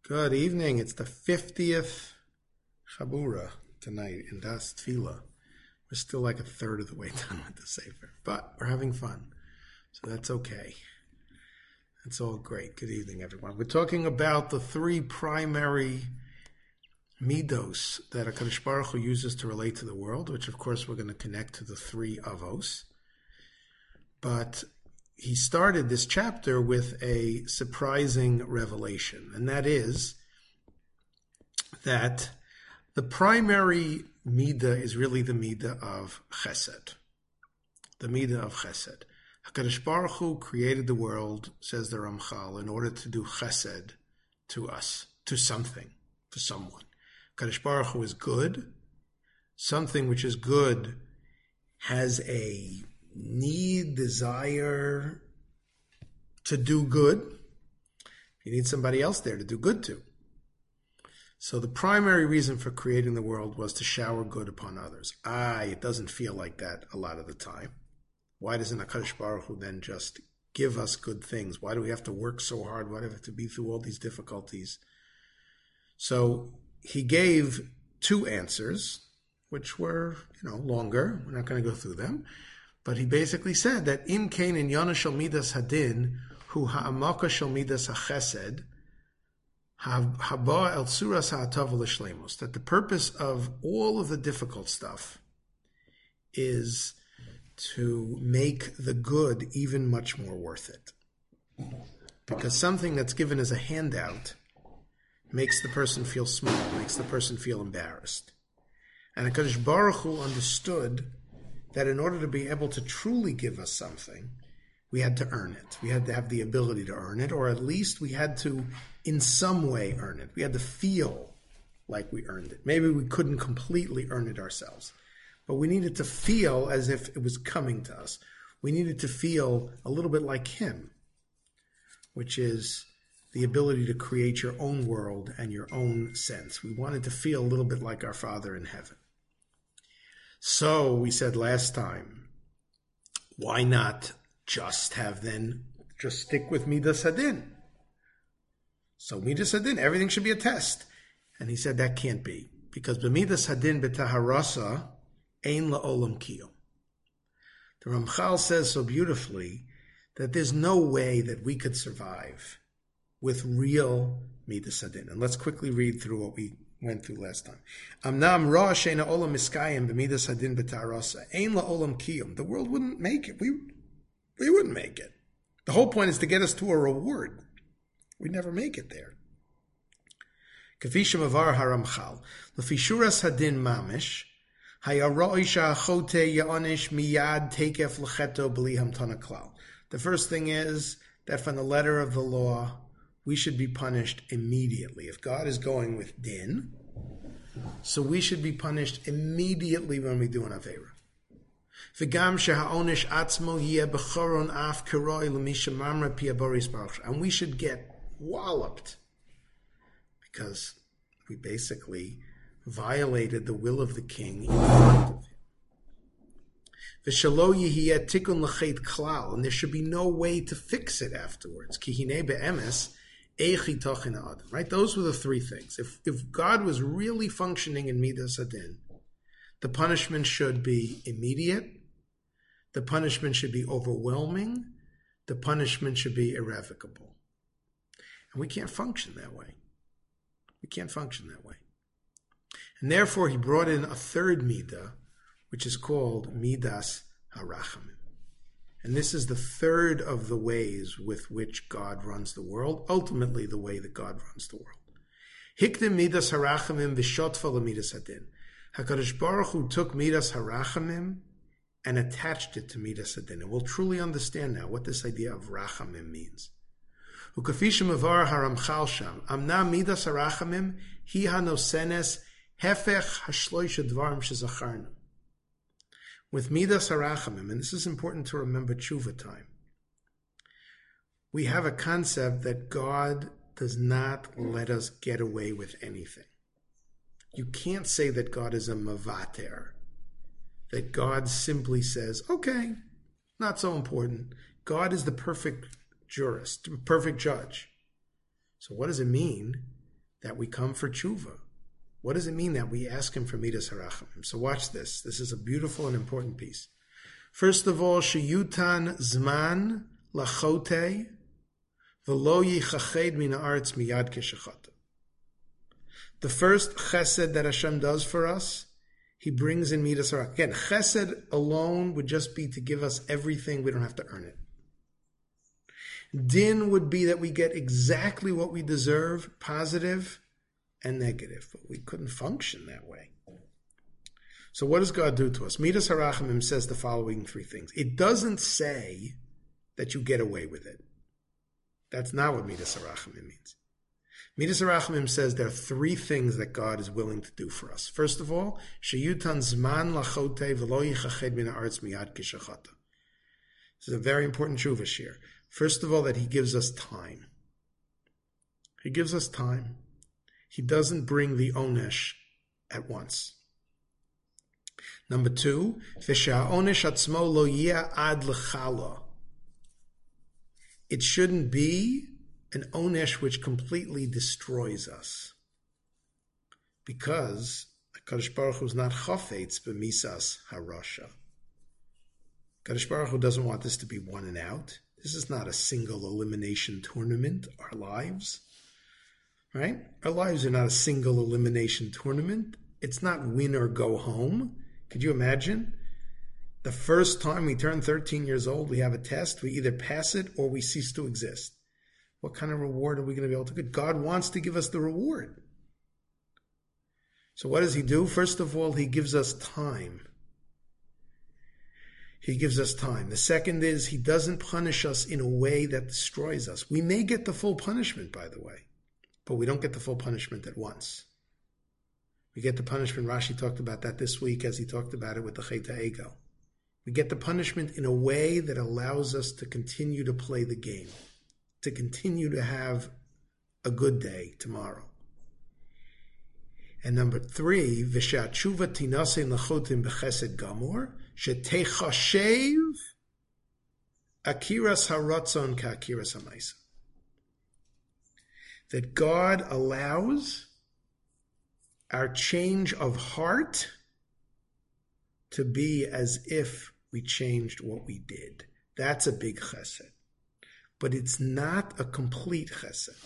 Good evening. It's the 50th Chabura tonight in Das Tefillah. We're still like a third of the way done with the Sefer, but we're having fun, so that's okay. It's all great. Good evening, everyone. We're talking about the three primary midos that HaKadosh Baruch Hu uses to relate to the world, which of course we're going to connect to the three avos. But he started this chapter with a surprising revelation, and that is that the primary midah is really the midah of chesed. The midah of chesed. HaKadosh Baruch Hu created the world, says the Ramchal, in order to do chesed to us, to something, to someone. HaKadosh Baruch Hu is good. Something which is good has a need, desire to do good. You need somebody else there to do good to. So the primary reason for creating the world was to shower good upon others. It doesn't feel like that a lot of the time. Why doesn't HaKadosh Baruch Hu then just give us good things? Why do we have to work so hard? Why do we have to be through all these difficulties? So he gave two answers, which were, longer. We're not going to go through them. But he basically said that Im Kain in Yana Shel Midas Hadin Hu Ha'amaka Shel Midas HaChesed Haba El Tzuras Ha'atav L'Shlemos, that the purpose of all of the difficult stuff is to make the good even much more worth it. Because something that's given as a handout makes the person feel small, makes the person feel embarrassed. And HaKadosh Baruch Hu understood that in order to be able to truly give us something, we had to earn it. We had to have the ability to earn it, or at least we had to, in some way, earn it. We had to feel like we earned it. Maybe we couldn't completely earn it ourselves, but we needed to feel as if it was coming to us. We needed to feel a little bit like him, which is the ability to create your own world and your own sense. We wanted to feel a little bit like our Father in heaven. So we said last time, why not just stick with Midas Hadin? So Midas Hadin, everything should be a test. And he said that can't be, because b'Midas Hadin b'taharasa ein la'olam kiyum. The Ramchal says so beautifully that there's no way that we could survive with real Midas Hadin. And let's quickly read through what we went through last time. Amnam ra sheina olam miskayim b'midas hadin b'tarasa ein la'olam kiyum. The world wouldn't make it. We wouldn't make it. The whole point is to get us to a reward. We never make it there. Kafishim avar haramchal l'fishuras hadin mamish hayaroi sha'achote ya'onish miyad tekef l'cheto b'li hamtana klal. The first thing is that from the letter of the law, we should be punished immediately. If God is going with din, so we should be punished immediately when we do an Aveira. And we should get walloped because we basically violated the will of the king in front of him. And there should be no way to fix it afterwards. Right? Those were the three things. If God was really functioning in Midas Hadin, the punishment should be immediate, the punishment should be overwhelming, the punishment should be irrevocable. And we can't function that way. We can't function that way. And therefore he brought in a third midah, which is called Midas HaRachamim. And this is the third of the ways with which God runs the world, ultimately the way that God runs the world. Hikdim Midas HaRachamim v'shotfa l'Midas Hadin. HaKadosh Baruch Hu took Midas HaRachamim and attached it to Midas Hadin. And we'll truly understand now what this idea of Rachamim means. Ukafishim avar haramchal sham. Amna Midas HaRachamim hi hanosenes hefech hashloisha dvarim shezacharnu. With Midas HaRachamim, and this is important to remember tshuva time, we have a concept that God does not let us get away with anything. You can't say that God is a mavater, that God simply says, okay, not so important. God is the perfect jurist, perfect judge. So what does it mean that we come for tshuva. What does it mean that we ask him for midas harachamim? So watch this. This is a beautiful and important piece. First of all, sheyutan zman lachote v'lo yichached min haaretz miyad keshachata. The first chesed that Hashem does for us, he brings in midas harachamim. Again, chesed alone would just be to give us everything. We don't have to earn it. Din would be that we get exactly what we deserve, positive and negative, but we couldn't function that way. So what does God do to us? Midas harachamim says the following three things. It doesn't say that you get away with it. That's not what midas harachamim means. Midas harachamim says there are three things that God is willing to do for us. First of all, sheyutan zman lachote v'lo yichached min haaretz miyad keshachata. This is a very important tshuva shir. First of all, that he gives us time. He gives us time. He doesn't bring the onesh at once. Number two, v'sha'onesh atzmo lo yeh ad l'chala. It shouldn't be an onesh which completely destroys us, because HaKadosh Baruch Hu is not chafetz b'misas harasha. HaKadosh Baruch Hu doesn't want this to be one and out. This is not a single elimination tournament, our lives. Right? Our lives are not a single elimination tournament. It's not win or go home. Could you imagine? The first time we turn 13 years old, we have a test. We either pass it or we cease to exist. What kind of reward are we going to be able to get? God wants to give us the reward. So what does he do? First of all, he gives us time. He gives us time. The second is he doesn't punish us in a way that destroys us. We may get the full punishment, by the way, but we don't get the full punishment at once. We get the punishment, Rashi talked about that this week as he talked about it with the Chet HaEgel. We get the punishment in a way that allows us to continue to play the game, to continue to have a good day tomorrow. And number three, V'shat tshuva tinaseh lachotim b'chesed gamor, shetechashev akiras haratzon ka'akiras ha'maisa. That God allows our change of heart to be as if we changed what we did. That's a big chesed. But it's not a complete chesed.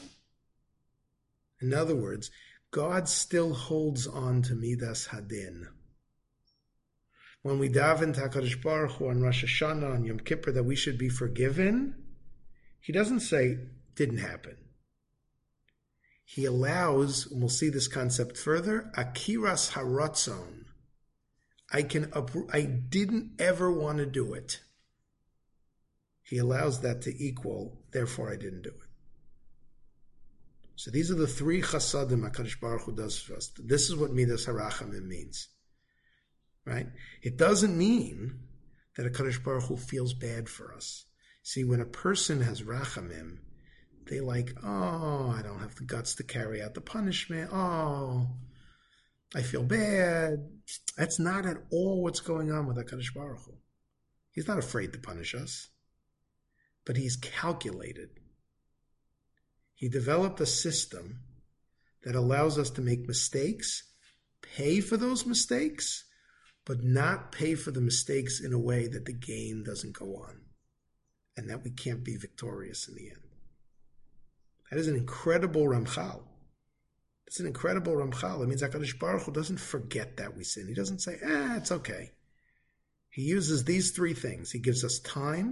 In other words, God still holds on to midas hadin. When we daven to HaKadosh Baruch Hu on Rosh Hashanah, on Yom Kippur, that we should be forgiven, he doesn't say, didn't happen. He allows, and we'll see this concept further, akiras haratzon. I didn't ever want to do it. He allows that to equal, therefore I didn't do it. So these are the three chasadim HaKadosh Baruch Hu does for us. This is what midas harachamim means. Right? It doesn't mean that HaKadosh Baruch Hu feels bad for us. See, when a person has rachamim, they like, oh, I don't have the guts to carry out the punishment. Oh, I feel bad. That's not at all what's going on with HaKadosh Baruch Hu. He's not afraid to punish us, but he's calculated. He developed a system that allows us to make mistakes, pay for those mistakes, but not pay for the mistakes in a way that the game doesn't go on and that we can't be victorious in the end. That is an incredible Ramchal. It's an incredible Ramchal. It means HaKadosh Baruch Hu doesn't forget that we sin. He doesn't say, it's okay. He uses these three things. He gives us time.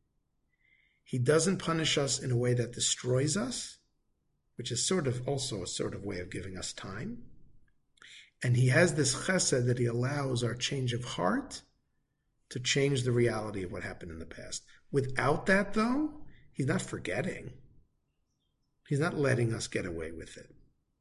He doesn't punish us in a way that destroys us, which is also a sort of way of giving us time. And he has this chesed that he allows our change of heart to change the reality of what happened in the past. Without that, though, he's not forgetting. He's not letting us get away with it.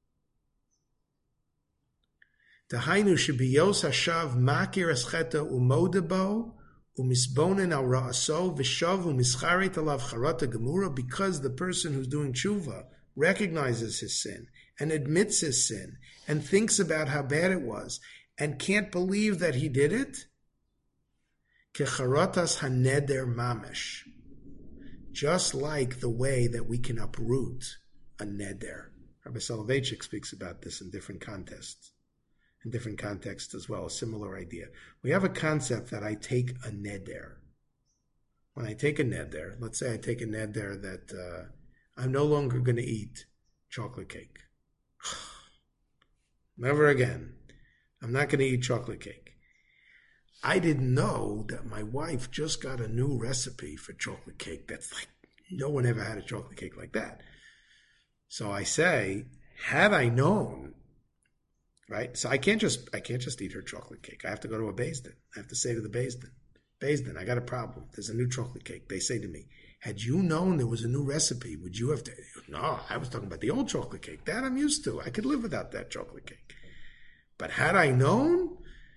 Dahainu shebiyos hashav makir escheta umodebo umisbonen al ra'aso v'shav umischaret alav charata gemura, because the person who's doing tshuva recognizes his sin and admits his sin and thinks about how bad it was and can't believe that he did it. Kecharatas haneder mamish. Just like the way that we can uproot a neder. Rabbi Soloveitchik speaks about this in different contexts as well, a similar idea. We have a concept that I take a neder. When I take a neder, let's say I take a neder that I'm no longer going to eat chocolate cake. Never again. I'm not going to eat chocolate cake. I didn't know that my wife just got a new recipe for chocolate cake. That's like, no one ever had a chocolate cake like that. So I say, had I known, right? So I can't just eat her chocolate cake. I have to go to a Beis Din. I have to say to the Beis Din, I got a problem. There's a new chocolate cake. They say to me, had you known there was a new recipe, would you have to? No, I was talking about the old chocolate cake. That I'm used to. I could live without that chocolate cake. But had I known?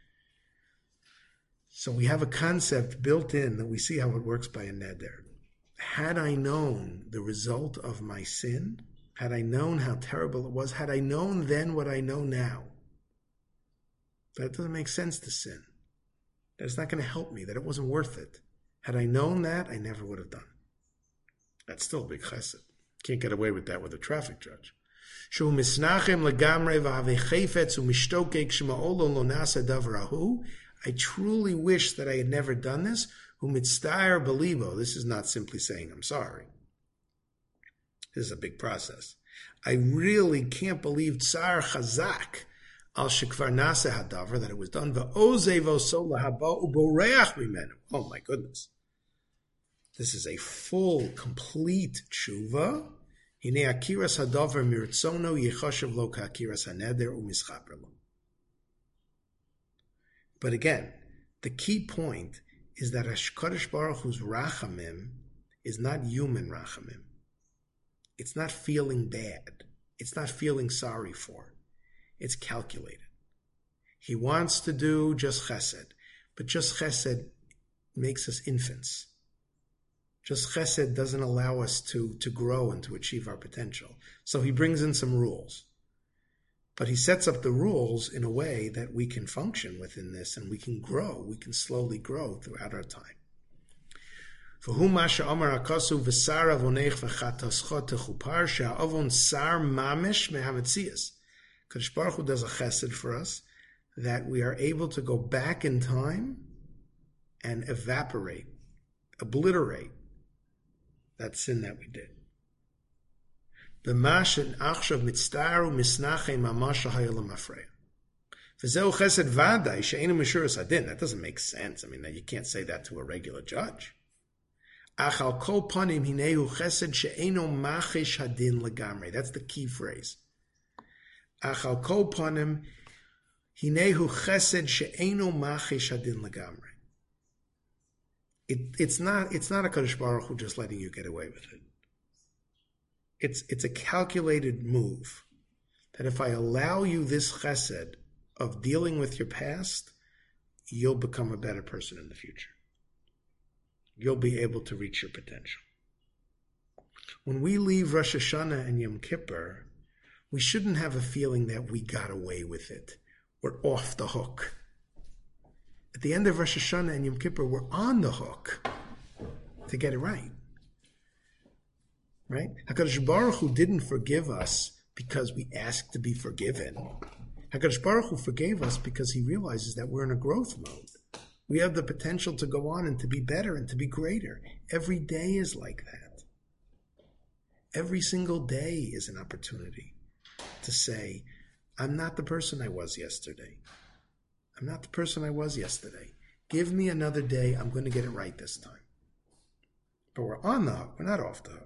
So we have a concept built in that we see how it works by a neder. Had I known the result of my sin, had I known how terrible it was, had I known then what I know now, that it doesn't make sense to sin, that it's not going to help me, that it wasn't worth it. Had I known that, I never would have done it. That's still a big chesed. Can't get away with that with a traffic judge. I truly wish that I had never done this. This is not simply saying I'm sorry. This is a big process. I really can't believe tsar chazak al shekvar nase hadavar, that it was done. Oh my goodness. This is a full, complete tshuva. Hine akiras hadavar miritzono yechoshev lo ka'akiras haneder u'mischaper lo. But again, the key point is that HaKadosh Baruch Hu's rachamim is not human rachamim. It's not feeling bad. It's not feeling sorry for. It's calculated. He wants to do just chesed, but just chesed makes us infants. Just chesed doesn't allow us to grow and to achieve our potential. So he brings in some rules. But he sets up the rules in a way that we can function within this and we can grow. We can slowly grow throughout our time. Kadosh Baruch Hu does a chesed for us that we are able to go back in time and obliterate that sin that we did. That doesn't make sense. I mean, you can't say that to a regular judge. That's the key phrase. It's not a Kadosh Baruch Hu just letting you get away with it. It's a calculated move that if I allow you this chesed of dealing with your past, you'll become a better person in the future. You'll be able to reach your potential. When we leave Rosh Hashanah and Yom Kippur, we shouldn't have a feeling that we got away with it. We're off the hook. At the end of Rosh Hashanah and Yom Kippur, we're on the hook to get it right. Right? HaKadosh Baruch Hu didn't forgive us because we asked to be forgiven. HaKadosh Baruch Hu forgave us because he realizes that we're in a growth mode. We have the potential to go on and to be better and to be greater. Every day is like that. Every single day is an opportunity to say, I'm not the person I was yesterday. I'm not the person I was yesterday. Give me another day. I'm going to get it right this time. But we're on the hook. We're not off the hook.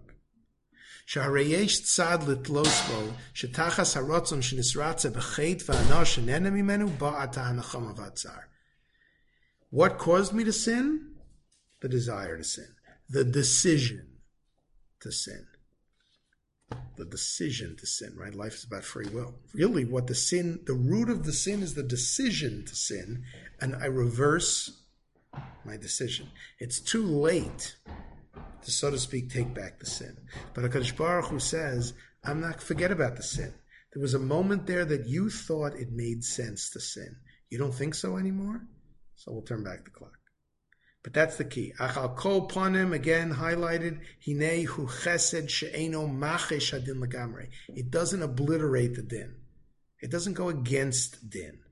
What caused me to sin? The desire to sin. The decision to sin. The decision to sin, right? Life is about free will. Really, the root of the sin is the decision to sin, and I reverse my decision. It's too late to, so to speak, take back the sin. But HaKadosh Baruch Hu says, forget about the sin. There was a moment there that you thought it made sense to sin. You don't think so anymore? So we'll turn back the clock. But that's the key. Achal kol panim, again highlighted, hinei hu chesed she'eno machesh hadin legamrei. It doesn't obliterate the din. It doesn't go against din.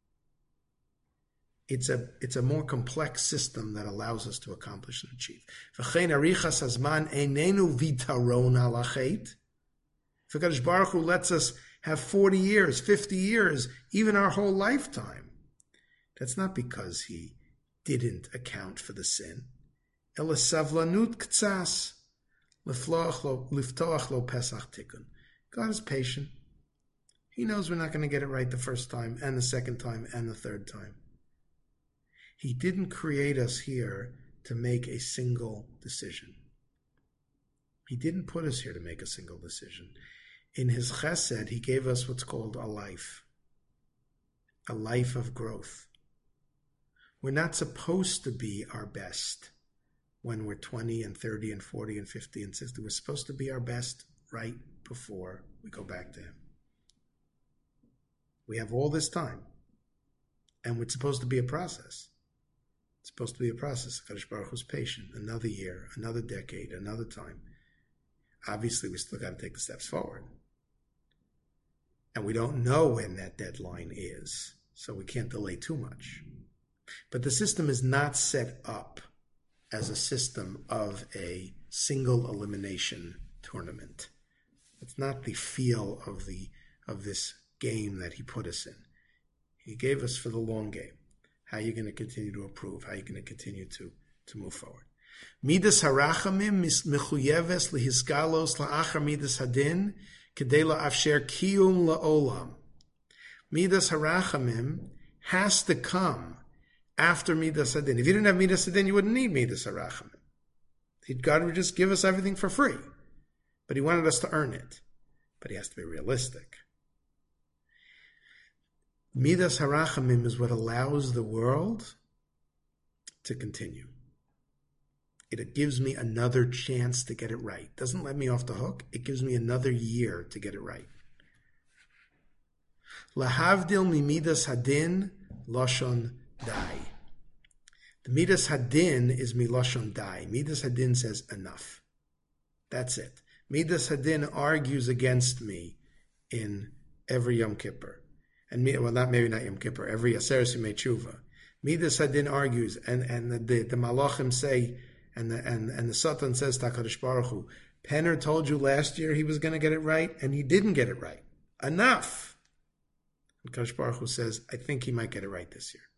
It's a more complex system that allows us to accomplish and achieve. V'chein arichas hazman einenu vitaron al hachet. If HaKadosh Baruch Hu lets us have 40 years, 50 years, even our whole lifetime, that's not because he didn't account for the sin. Ela savlanut ktsas liftoach lo pesach tikkun. God is patient. He knows we're not going to get it right the first time and the second time and the third time. He didn't create us here to make a single decision. He didn't put us here to make a single decision. In his chesed, he gave us what's called a life of growth. We're not supposed to be our best when we're 20 and 30 and 40 and 50 and 60. We're supposed to be our best right before we go back to him. We have all this time, and it's supposed to be a process. It's supposed to be a process. Kadosh Baruch Hu's patient. Another year, another decade, another time. Obviously, we still got to take the steps forward. And we don't know when that deadline is, so we can't delay too much. But the system is not set up as a system of a single elimination tournament. It's not the feel of this game that he put us in. He gave us for the long game. How are you going to continue to improve? How are you going to continue to move forward? Midas harachamim mechuyeves lihisgalos la'achar midas hadin kedei la'afsher kiyum la'olam. Midas harachamim has to come after midas hadin. If you didn't have midas hadin, you wouldn't need midas harachamim. God would just give us everything for free. But he wanted us to earn it. But he has to be realistic. Midas harachamim is what allows the world to continue. It gives me another chance to get it right. Doesn't let me off the hook. It gives me another year to get it right. Lahavdil mi midas hadin lashon dai. The midas hadin is mi lashon dai. Midas hadin says enough. That's it. Midas hadin argues against me in every Yom Kippur. And maybe not Yom Kippur, every Aseret Yemei Tshuva. Midas Hadin argues, and the Malachim say, and the Satan says to HaKadosh Baruch Hu, Penner told you last year he was going to get it right, and he didn't get it right. Enough! And HaKadosh Baruch Hu says, I think he might get it right this year.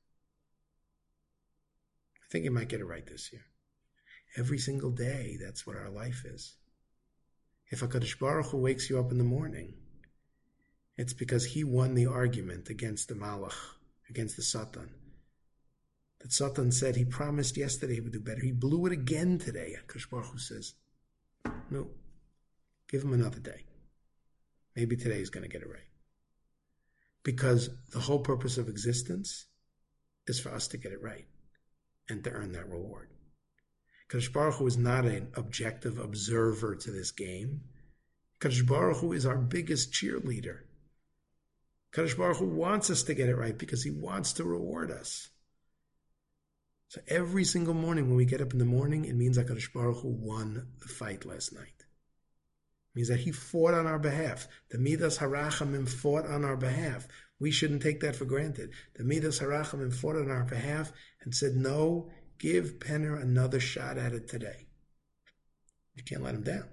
I think he might get it right this year. Every single day, that's what our life is. If HaKadosh Baruch Hu wakes you up in the morning, it's because he won the argument against the Malach, against the Satan. That Satan said he promised yesterday he would do better. He blew it again today. HaKadosh Baruch Hu says, no, give him another day. Maybe today he's going to get it right. Because the whole purpose of existence is for us to get it right and to earn that reward. HaKadosh Baruch Hu is not an objective observer to this game. HaKadosh Baruch Hu is our biggest cheerleader. HaKadosh Baruch Hu wants us to get it right because he wants to reward us. So every single morning when we get up in the morning, it means HaKadosh Baruch Hu won the fight last night. It means that he fought on our behalf. The Midas Harachamim fought on our behalf. We shouldn't take that for granted. The Midas Harachamim fought on our behalf and said, no, give Penner another shot at it today. You can't let him down.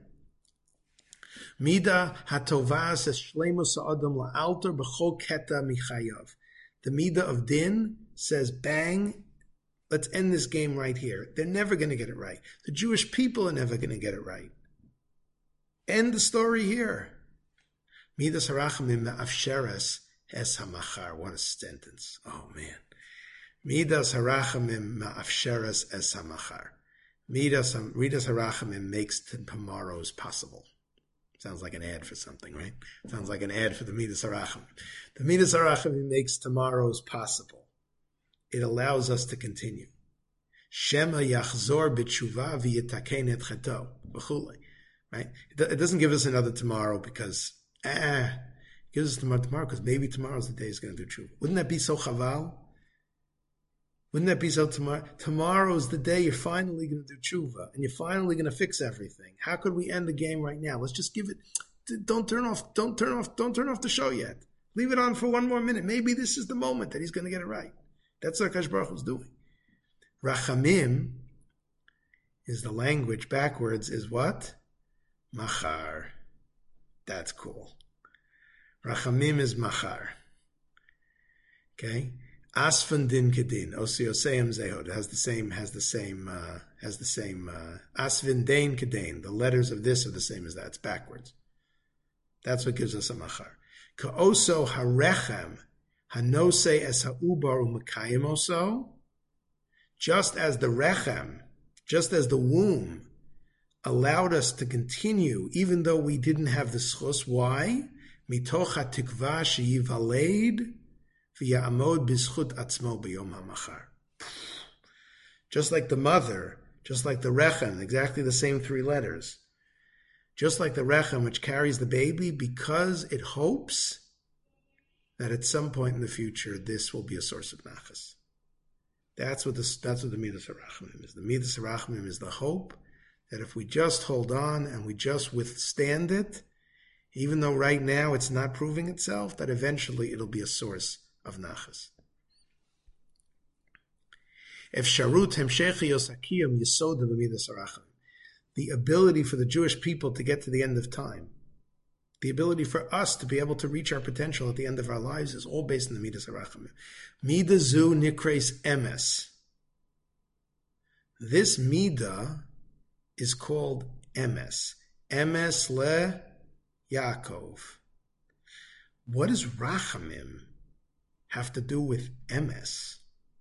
Mida hatovah says shleimus ha'adam la'alter b'chol keta michayav. The Mida of Din says, bang, let's end this game right here. They're never going to get it right. The Jewish people are never going to get it right. End the story here. Midas harachamim ma'afsheres es hamachar. What a sentence. Oh, man. Midas harachamim ma'afsheres es hamachar. Midas harachamim makes tomorrows possible. Sounds like an ad for something, right? Sounds like an ad for the Midas Harachamim. The Midas Harachamim makes tomorrows possible. It allows us to continue. Shema yachzor b'tshuva v'yitaken et cheto. B'chulei. Right? It doesn't give us another tomorrow because, it gives us tomorrow because maybe tomorrow's the day he's going to do tshuva. Wouldn't that be so chaval? Wouldn't that be so? Tomorrow's the day you're finally going to do tshuva and you're finally going to fix everything. How could we end the game right now? Let's just give it. Don't turn off the show yet. Leave it on for one more minute. Maybe this is the moment that he's going to get it right. That's what Akash Baruch Hu is doing. Rachamim is the language backwards is what? Machar. That's cool. Rachamim is machar. Okay. Asfan din kedin. Oseoseim zehod has the same. Asvin dain kedin. The letters of this are the same as that. It's backwards. That's what gives us a machar. Ka'oso harechem hanose es ha'ubar u'makayim oso. Just as the rechem, just as the womb allowed us to continue, even though we didn't have the schus. Why? Mitoch ha'tikva sheyivaled v'ya'amod b'zchut atzmo b'yom ha'machar. Just like the mother, just like the rechem, exactly the same three letters. Just like the rechem, which carries the baby, because it hopes that at some point in the future, this will be a source of nachas. That's what the Midas HaRachamim is. The Midas HaRachamim is the hope that if we just hold on and we just withstand it, even though right now it's not proving itself, that eventually it'll be a source of nachas. If sharut hemshechi yosakiyam yisoda b'Midas HaRachamim, the ability for the Jewish people to get to the end of time, the ability for us to be able to reach our potential at the end of our lives is all based on the Midas HaRachamim. Midah zu nikres emes. This Midah is called emes. Emes le Yaakov. What does Rachamim have to do with emes?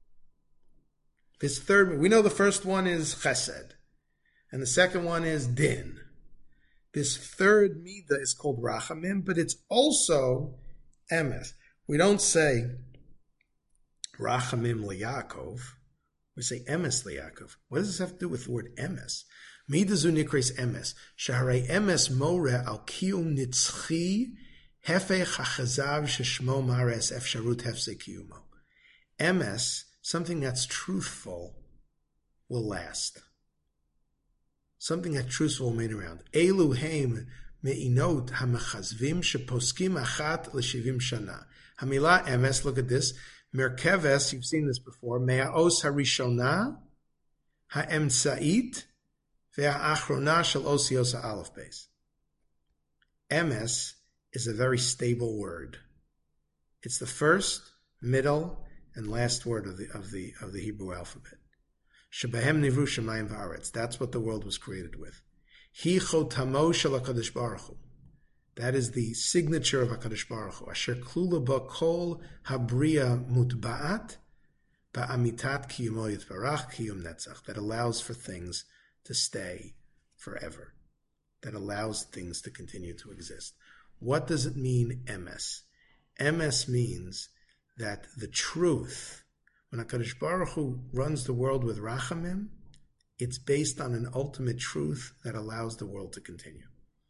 This third, we know the first one is chesed, and the second one is din. This third midah is called rachamim, but it's also emes. We don't say rachamim liYaakov. We say emes liYaakov. What does this have to do with the word emes? Midah zu nikres emes. Shaharei emes more al kiyum nitzchi hefech hachazav sheshmo mares efsharut hefse kiyumo. Emes, something that's truthful, will last. Something that's truthful will remain around. Elu heim me'inot hamechazvim sheposkim achat l'shivim shana. Hamila emes, look at this. Merkeves, you've seen this before. Me'aos harishona ha'emtza'it ve'a'achrona shel osios ha'alef beis. Emes is a very stable word. It's the first, middle, and last word of the Hebrew alphabet. Shebehem nivru shemayim v'aretz. That's what the world was created with. Hi chotamo shel HaKadosh Baruch Hu. That is the signature of HaKadosh Baruch Hu. Asher klula ba kol habriya mutba'at ba'amitat kiyumo yitbarach kiyum netzach. That allows for things to stay forever. That allows things to continue to exist. What does it mean, emes? Emes means that the truth, when HaKadosh Baruch Hu runs the world with rachamim, it's based on an ultimate truth that allows the world to continue.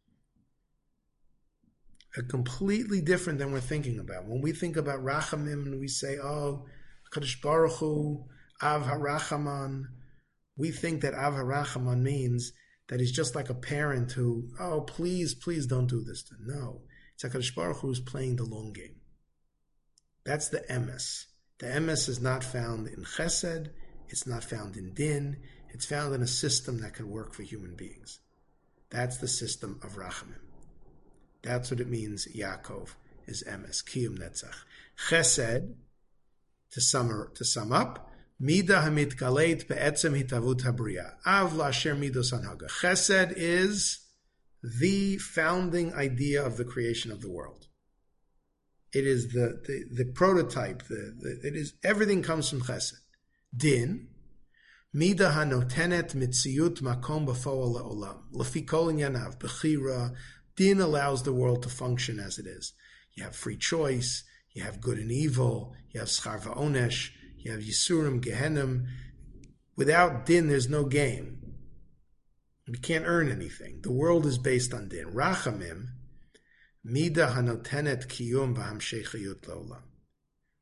Completely different than we're thinking about. When we think about rachamim and we say, oh, HaKadosh Baruch Hu, Av HaRachaman, we think that Av HaRachaman means that he's just like a parent who, oh, please don't do this. No, it's HaKadosh Baruch Hu who's playing the long game. That's the emes. The emes is not found in chesed, it's not found in din, it's found in a system that can work for human beings. That's the system of rachamim. That's what it means, Yaakov is emes, kiyum netzach. Chesed, to sum up, midah hamitgaleit be'etzem hitavut habriya. Av la'asher midos anhaga. Chesed is the founding idea of the creation of the world. It is the prototype. It is everything comes from chesed. Din, midah hanotenet mitziyut makom b'foal le'olam. Lefi kol inyanav b'chira. Din allows the world to function as it is. You have free choice. You have good and evil. You have schar va'onesh. You have yisurim, gehenim. Without din, there's no game. We can't earn anything. The world is based on din. Rachamim. Midah hanotenet kiyum v'hamshechiyut le'olam.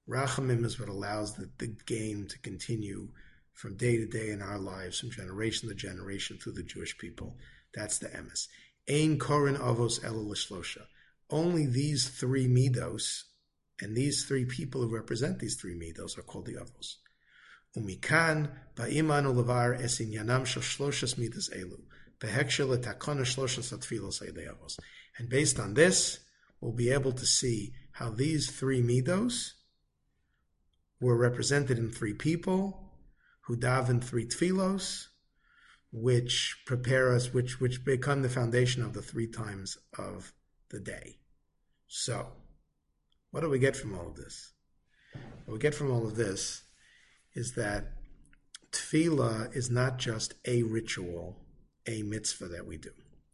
Rachamim is what allows the game to continue from day to day in our lives, from generation to generation through the Jewish people. That's the emes. Ein korin avos ela l'shlosha. Only these three midos, and these three people who represent these three midos are called the avos. Umikan ba'imanu levar es inyanam shel shloshas midas elu. Behekshel etakona shloshas atfilos eidei avos. And based on this, we'll be able to see how these three midos were represented in three people who daven three tfilos, which prepare us, which become the foundation of the 3 times of the day. So, what do we get from all of this? What we get from all of this is that tefillah is not just a ritual, a mitzvah that we do.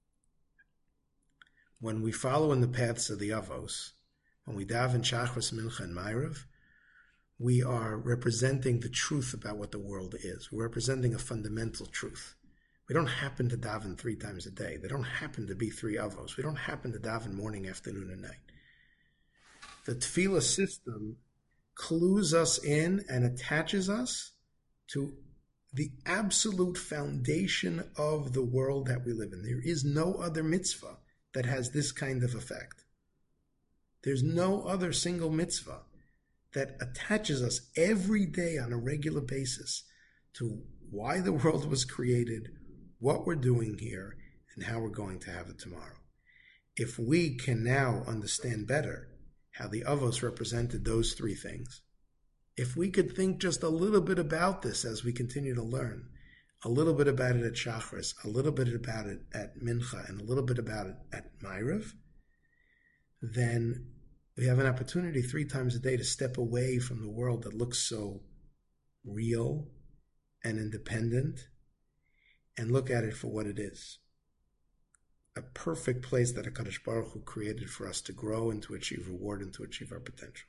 When we follow in the paths of the avos, when we daven shachris, mincha, and ma'ariv, we are representing the truth about what the world is. We're representing a fundamental truth. We don't happen to daven 3 times a day. They don't happen to be 3 avos. We don't happen to daven morning, afternoon, and night. The tefillah system clues us in and attaches us to the absolute foundation of the world that we live in. There is no other mitzvah that has this kind of effect. There's no other single mitzvah that attaches us every day on a regular basis to why the world was created, what we're doing here, and how we're going to have it tomorrow. If we can now understand better how the avos represented those 3 things, if we could think just a little bit about this as we continue to learn, a little bit about it at Shachris, a little bit about it at Mincha, and a little bit about it at Ma'ariv, then we have an opportunity 3 times a day to step away from the world that looks so real and independent and look at it for what it is. A perfect place that HaKadosh Baruch Hu created for us to grow and to achieve reward and to achieve our potential.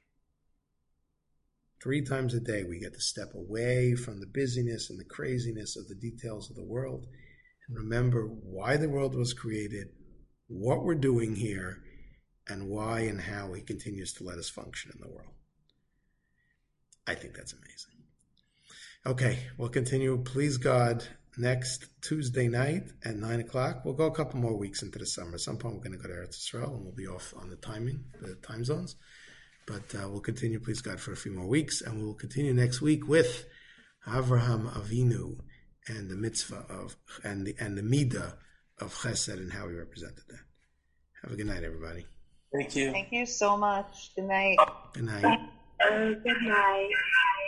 3 times a day we get to step away from the busyness and the craziness of the details of the world and remember why the world was created, what we're doing here, and why and how he continues to let us function in the world. I think that's amazing. Okay, we'll continue, please God, next Tuesday night at 9 o'clock. We'll go a couple more weeks into the summer. At some point we're going to go to Eretz Yisrael and we'll be off on the time zones. But we'll continue, please God, for a few more weeks. And we will continue next week with Avraham Avinu and the mitzvah of, and the midah of chesed and how he represented that. Have a good night, everybody. Thank you. Thank you so much. Good night. Good night. Good night.